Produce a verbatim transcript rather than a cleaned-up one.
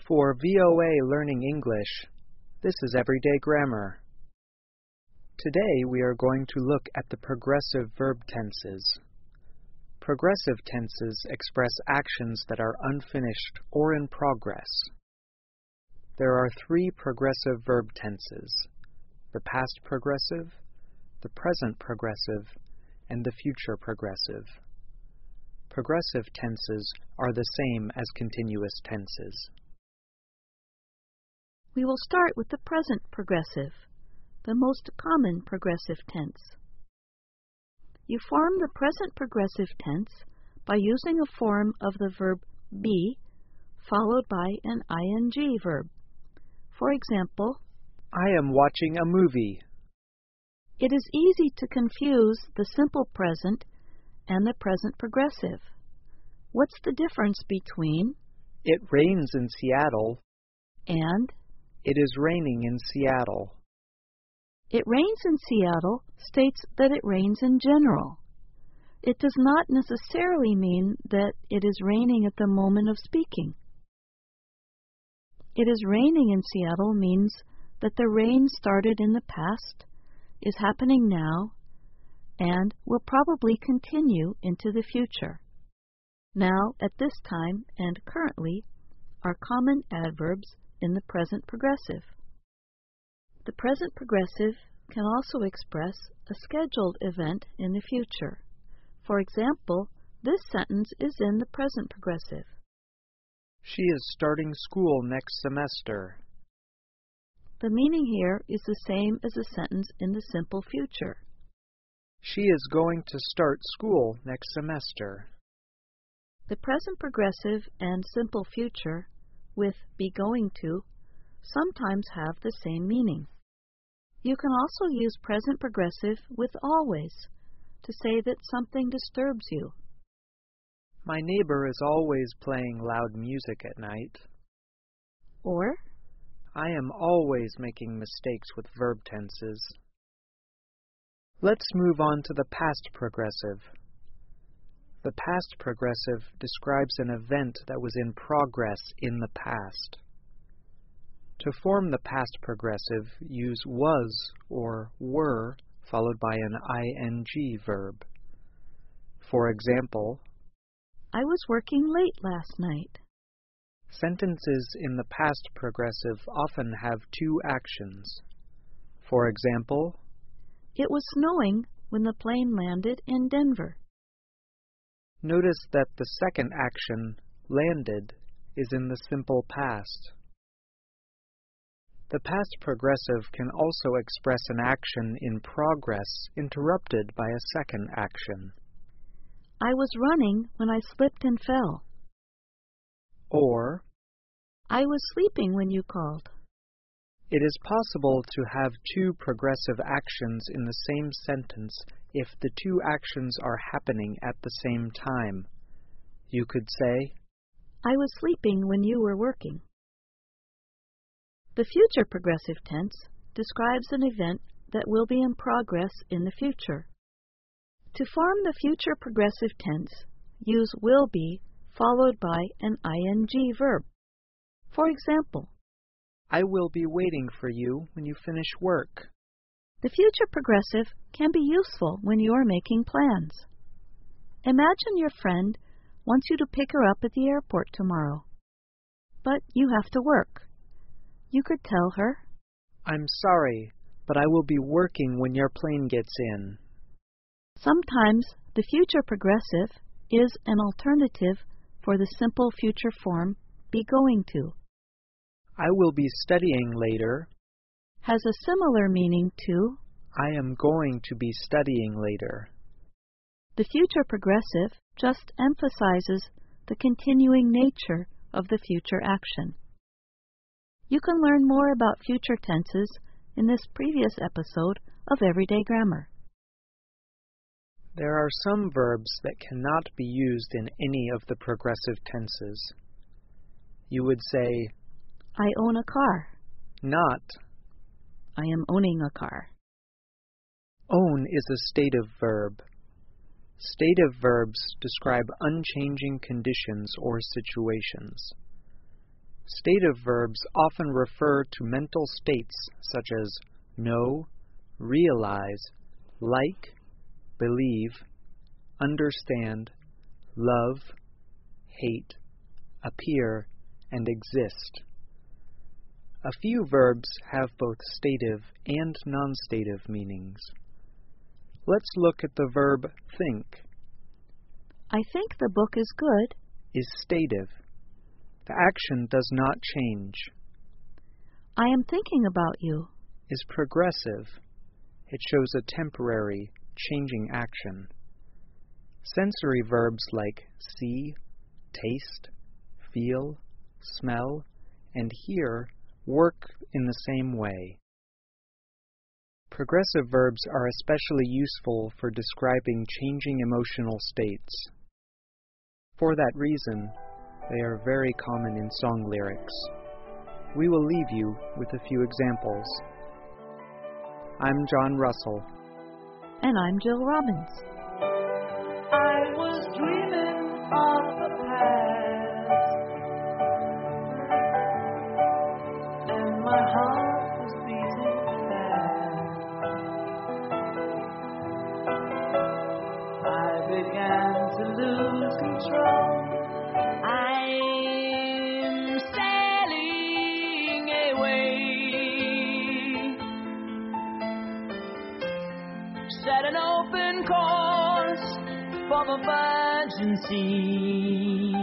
For V O A Learning English, this is Everyday Grammar. Today we are going to look at the progressive verb tenses. Progressive tenses express actions that are unfinished or in progress. There are three progressive verb tenses: the past progressive, the present progressive, and the future progressive. Progressive tenses are the same as continuous tenses. We will start with the present progressive, the most common progressive tense. You form the present progressive tense by using a form of the verb be followed by an ing verb. For example, I am watching a movie. It is easy to confuse the simple present and the present progressive. What's the difference between It rains in Seattle and It is raining in Seattle? It rains in Seattle states that it rains in general. It does not necessarily mean that it is raining at the moment of speaking. It is raining in Seattle means that the rain started in the past, is happening now, and will probably continue into the future. Now, at this time, and currently, are common adverbs in the present progressive. The present progressive can also express a scheduled event in the future. For example, this sentence is in the present progressive. She is starting school next semester. The meaning here is the same as the sentence in the simple future. She is going to start school next semester. The present progressive and simple future, with be going to, sometimes have the same meaning. You can also use present progressive with always to say that something disturbs you. My neighbor is always playing loud music at night. Or, I am always making mistakes with verb tenses. Let's move on to the past progressive. The past progressive describes an event that was in progress in the past. To form the past progressive, use was or were followed by an ing verb. For example, I was working late last night. Sentences in the past progressive often have two actions. For example, it was snowing when the plane landed in Denver. Notice that the second action, landed, is in the simple past. The past progressive can also express an action in progress interrupted by a second action. I was running when I slipped and fell. Or, I was sleeping when you called. It is possible to have two progressive actions in the same sentence if the two actions are happening at the same time. You could say, I was sleeping when you were working. The future progressive tense describes an event that will be in progress in the future. To form the future progressive tense, use will be followed by an ing verb. For example, I will be waiting for you when you finish work. The future progressive can be useful when you are making plans. Imagine your friend wants you to pick her up at the airport tomorrow, but you have to work. You could tell her, I'm sorry, but I will be working when your plane gets in. Sometimes the future progressive is an alternative for the simple future form be going to. I will be studying later has a similar meaning to I am going to be studying later. The future progressive just emphasizes the continuing nature of the future action. You can learn more about future tenses in this previous episode of Everyday Grammar. There are some verbs that cannot be used in any of the progressive tenses. You would say, I own a car. Not, I am owning a car. Own is a stative verb. Stative verbs describe unchanging conditions or situations. Stative verbs often refer to mental states such as know, realize, like, believe, understand, love, hate, appear, and exist. A few verbs have both stative and non-stative meanings. Let's look at the verb think. I think the book is good. Is stative. The action does not change. I am thinking about you. Is progressive. It shows a temporary, changing action. Sensory verbs like see, taste, feel, smell, and hear work in the same way. Progressive verbs are especially useful for describing changing emotional states. For that reason, they are very common in song lyrics. We will leave you with a few examples. I'm John Russell. And I'm Jill Robbins. I was dreaming of the past, and my heart was beating fast. I began to lose control. I'm sailing away, set an open course for the virgin sea.